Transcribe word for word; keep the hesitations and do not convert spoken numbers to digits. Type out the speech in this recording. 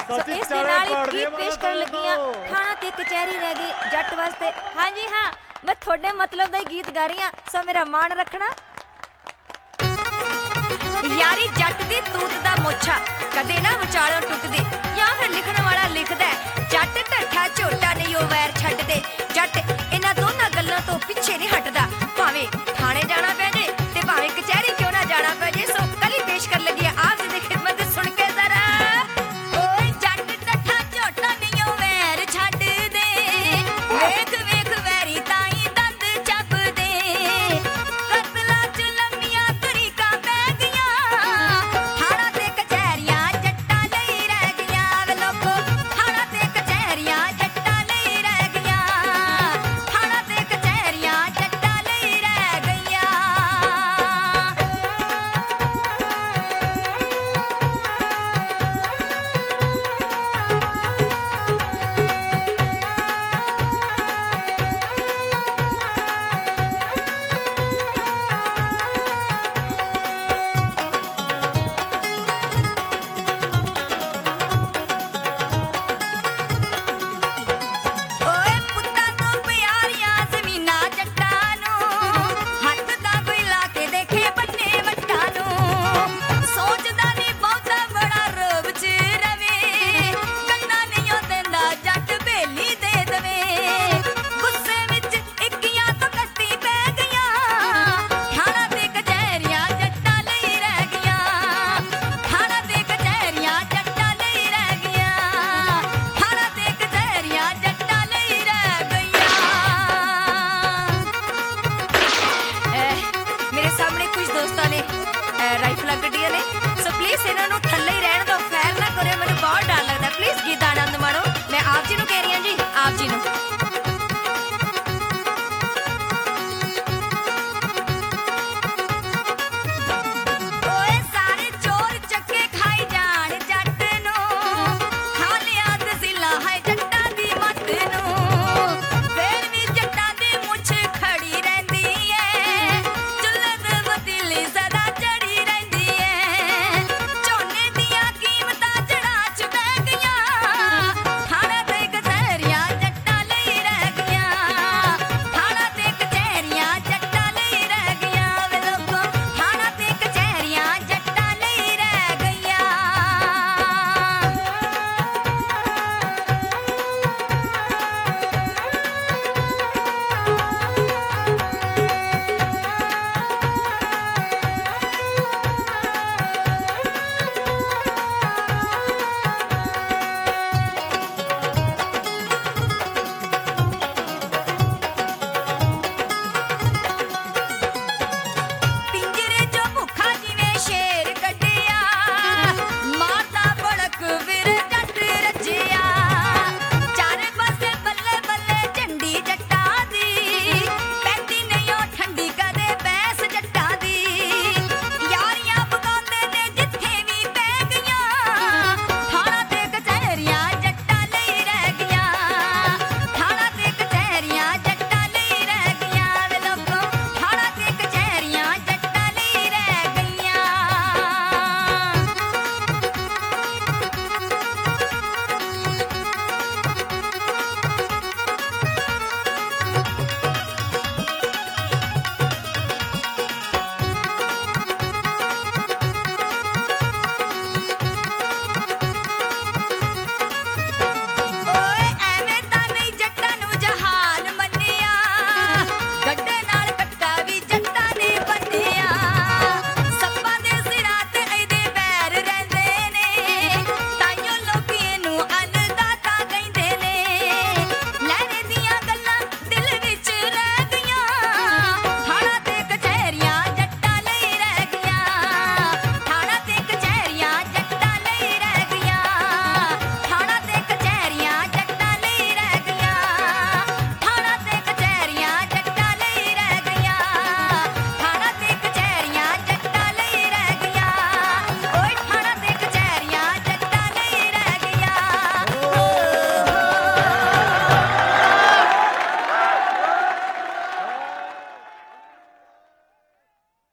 ਸੋ ਇਸ ਦੇ ਨਾਲ ਹੀ ਗੀਤ ਪੇਸ਼ ਕਰਨ ਲੱਗੀਆਂ ਥਾਣਾ ਤੇ ਕਚਹਿਰੀ ਰਹਿ ਗਈ ਜੱਟ ਵਾਸਤੇ। ਹਾਂਜੀ ਹਾਂ, ਮੈਂ ਤੁਹਾਡੇ ਮਤਲਬ ਦਾ ਹੀ ਗੀਤ ਗਾ ਰਹੀ ਹਾਂ, ਸੋ ਮੇਰਾ ਮਾਣ ਰੱਖਣਾ। ਯਾਰੀ ਜੱਟ ਦੀ ਤੂਤ ਦਾ ਮੋਛਾ ਕਦੇ ਨਾ ਵਿਚਾਲੋਂ ਟੁੱਟਦੀ, ਜਾਂ ਫਿਰ ਲਿਖਣ ਵਾਲਾ ਲਿਖਦਾ ਜੱਟ ਢੱਠਾ ਝੋਟਾ ਨਹੀਂ ਉਹ ਵੈਰ ਛੱਡਦੇ, ਜੱਟ ਇਹਨਾਂ ਦੋਨਾਂ ਗੱਲਾਂ ਤੋਂ ਪਿੱਛੇ ਨਹੀਂ ਹਟਦਾ।